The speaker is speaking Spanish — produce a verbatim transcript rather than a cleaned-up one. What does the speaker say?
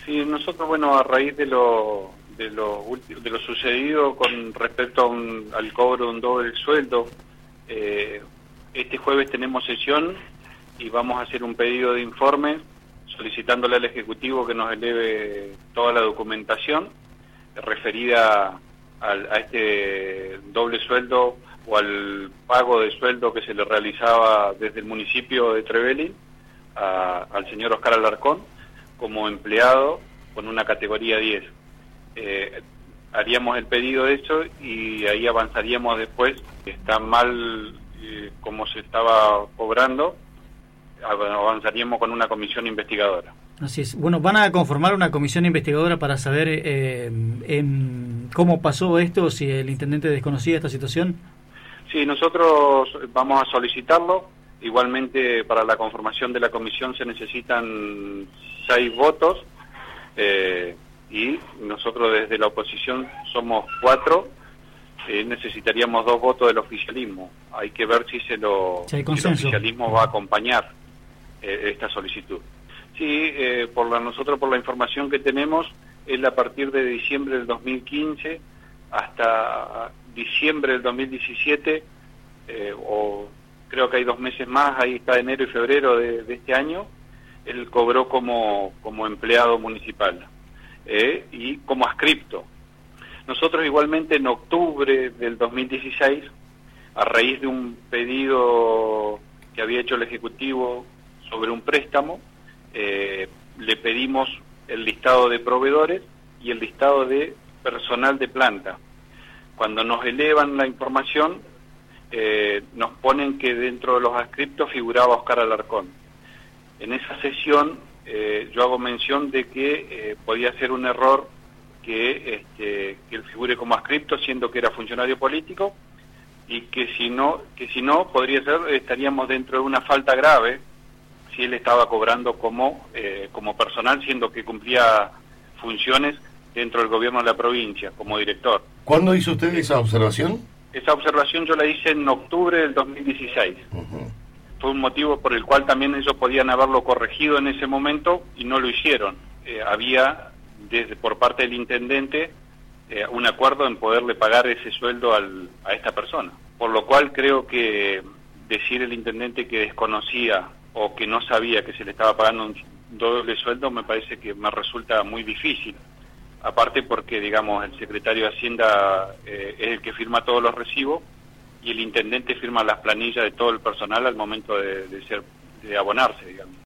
Sí, nosotros, bueno, a raíz de lo de lo, ulti- de lo sucedido con respecto a un, al cobro de un doble sueldo, eh, este jueves tenemos sesión y vamos a hacer un pedido de informe solicitándole al Ejecutivo que nos eleve toda la documentación referida al, a este doble sueldo o al pago de sueldo que se le realizaba desde el municipio de Trevelin a, al señor Oscar Alarcón como empleado con una categoría diez. Eh, haríamos el pedido de eso y ahí avanzaríamos después. Está mal eh, como se estaba cobrando, avanzaríamos con una comisión investigadora. Así es. Bueno, van a conformar una comisión investigadora para saber eh, en cómo pasó esto, si el intendente desconocía esta situación. Sí, nosotros vamos a solicitarlo. Igualmente, para la conformación de la comisión se necesitan seis votos eh, y nosotros desde la oposición somos cuatro. Eh, necesitaríamos dos votos del oficialismo. Hay que ver si, se lo, si, hay si el oficialismo va a acompañar eh, esta solicitud. Sí, eh, por la, nosotros por la información que tenemos, es a partir de diciembre del dos mil quince hasta diciembre del dos mil diecisiete, eh, o creo que hay dos meses más, ahí está enero y febrero de, de este año, él cobró como, como empleado municipal eh, y como adscripto. Nosotros igualmente en octubre del dos mil dieciséis, a raíz de un pedido que había hecho el Ejecutivo sobre un préstamo, eh, le pedimos el listado de proveedores y el listado de personal de planta. Cuando nos elevan la información, eh, nos ponen que dentro de los adscriptos figuraba Oscar Alarcón. En esa sesión eh, yo hago mención de que eh, podía ser un error que, este, que él figure como adscripto, siendo que era funcionario político, y que si no, que si no podría ser, estaríamos dentro de una falta grave si él estaba cobrando como, eh, como personal, siendo que cumplía funciones dentro del gobierno de la provincia, como director. ¿Cuándo hizo usted esa observación? Esa observación yo la hice en octubre del dos mil dieciséis. Uh-huh. Fue un motivo por el cual también ellos podían haberlo corregido en ese momento y no lo hicieron. Eh, había, desde por parte del intendente, eh, un acuerdo en poderle pagar ese sueldo al, a esta persona. Por lo cual creo que decir el intendente que desconocía o que no sabía que se le estaba pagando un doble sueldo me parece que me resulta muy difícil. Aparte porque, digamos, el secretario de Hacienda eh, es el que firma todos los recibos y el intendente firma las planillas de todo el personal al momento de, de ser de abonarse, digamos.